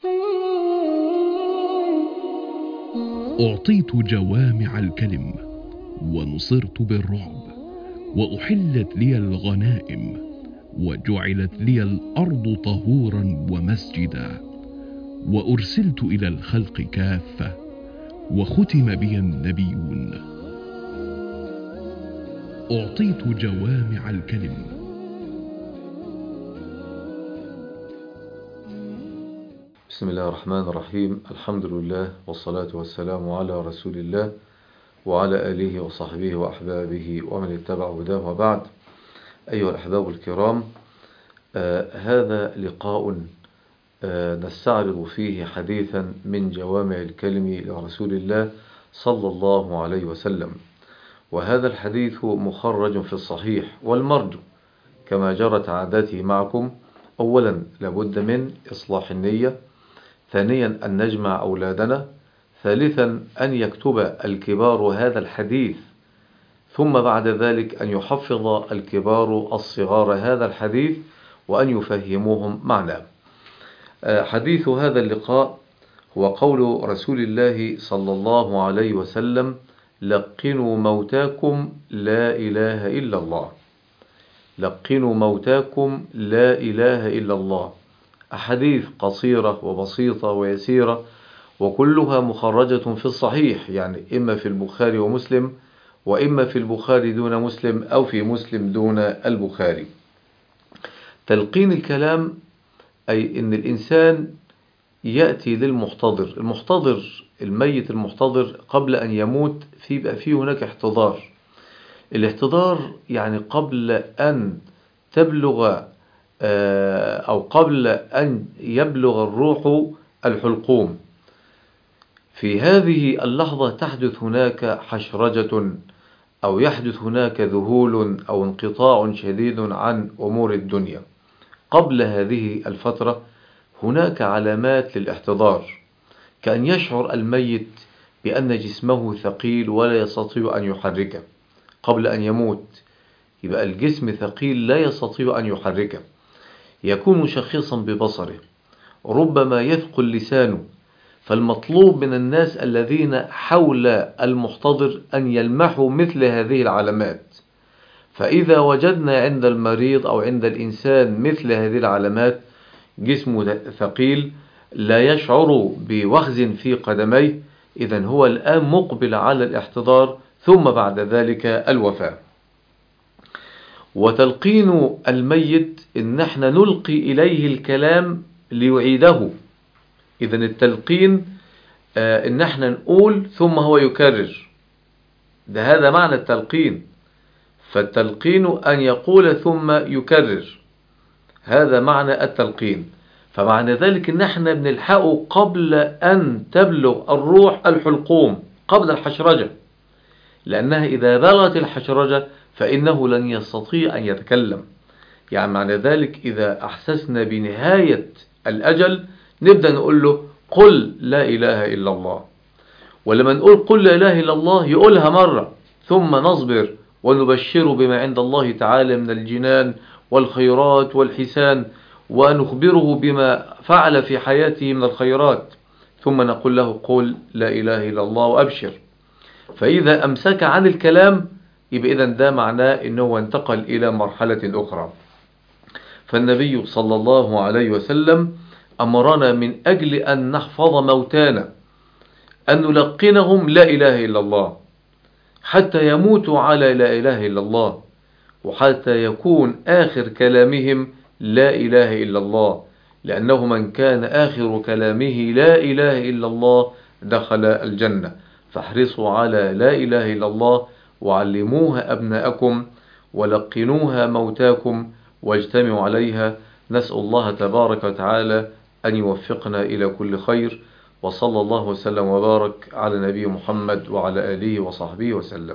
أعطيت جوامع الكلم ونصرت بالرعب، وأحلت لي الغنائم، وجعلت لي الأرض طهورا ومسجدا، وأرسلت إلى الخلق كافة، وختم بي النبيون. أعطيت جوامع الكلم. بسم الله الرحمن الرحيم. الحمد لله والصلاة والسلام على رسول الله وعلى آله وصحبه وأحبابه ومن اتبع هداه، وبعد. أيها الأحباب الكرام، هذا لقاء نستعرض فيه حديثا من جوامع الكلم لرسول الله صلى الله عليه وسلم، وهذا الحديث مخرج في الصحيح. والمرجو كما جرت عادته معكم: أولا لابد من إصلاح النية، ثانيا أن نجمع أولادنا، ثالثا أن يكتب الكبار هذا الحديث، ثم بعد ذلك أن يحفظ الكبار الصغار هذا الحديث وأن يفهموهم معناه. حديث هذا اللقاء هو قول رسول الله صلى الله عليه وسلم: لقنوا موتاكم لا إله إلا الله. لقنوا موتاكم لا إله إلا الله. أحاديث قصيرة وبسيطة ويسيرة، وكلها مخرجة في الصحيح، يعني إما في البخاري ومسلم، وإما في البخاري دون مسلم، أو في مسلم دون البخاري. تلقين الكلام أي إن الإنسان يأتي للمحتضر، الميت المحتضر قبل أن يموت، يبقى فيه هناك احتضار. الاحتضار يعني قبل أن تبلغ أو قبل أن يبلغ الروح الحلقوم. في هذه اللحظة تحدث هناك حشرجة، أو يحدث هناك ذهول أو انقطاع شديد عن أمور الدنيا. قبل هذه الفترة هناك علامات للاحتضار، كأن يشعر الميت بأن جسمه ثقيل ولا يستطيع أن يحركه. قبل أن يموت يبقى الجسم ثقيل لا يستطيع أن يحركه، يكون شخيصا ببصره، ربما يثقل لسانه. فالمطلوب من الناس الذين حول المحتضر أن يلمحوا مثل هذه العلامات. فإذا وجدنا عند المريض أو عند الإنسان مثل هذه العلامات، جسمه ثقيل، لا يشعر بوخز في قدميه، إذن هو الآن مقبل على الاحتضار، ثم بعد ذلك الوفاة. وتلقين الميت إن احنا نلقي إليه الكلام ليعيده. إذن التلقين إن احنا نقول ثم هو يكرر، هذا معنى التلقين. فالتلقين أن يقول ثم يكرر، هذا معنى التلقين. فمعنى ذلك إن احنا بنلحقه قبل أن تبلغ الروح الحلقوم، قبل الحشرجة، لأنها إذا بلغت الحشرجة فإنه لن يستطيع أن يتكلم. يعني معنى ذلك إذا أحسسنا بنهاية الأجل نبدأ نقول له: قل لا إله إلا الله. ولما نقول قل لا إله إلا الله يقولها مرة، ثم نصبر ونبشره بما عند الله تعالى من الجنان والخيرات والحسان، ونخبره بما فعل في حياته من الخيرات، ثم نقول له: قل لا إله إلا الله وأبشر. فإذا أمسك عن الكلام يبقى إذن ده معناه إنه انتقل إلى مرحلة أخرى. فالنبي صلى الله عليه وسلم أمرنا من أجل أن نحفظ موتانا أن نلقنهم لا إله إلا الله، حتى يموتوا على لا إله إلا الله، وحتى يكون آخر كلامهم لا إله إلا الله، لأنه من كان آخر كلامه لا إله إلا الله دخل الجنة. فاحرصوا على لا إله إلا الله، وعلموها أبناءكم، ولقنوها موتاكم، واجتمعوا عليها. نسأل الله تبارك وتعالى أن يوفقنا إلى كل خير، وصلى الله وسلم وبارك على نبي محمد وعلى آله وصحبه وسلم.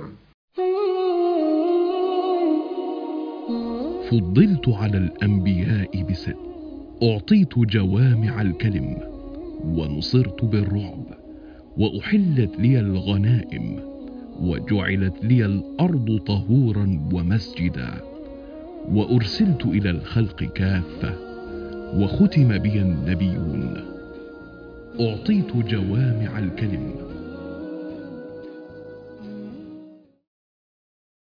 فضلت على الأنبياء ب6، أعطيت جوامع الكلم ونصرت بالرعب، وأحلت لي الغنائم، وجعلت لي الأرض طهورا ومسجدا، وأرسلت إلى الخلق كافة، وختم بي النبيون. أعطيت جوامع الكلم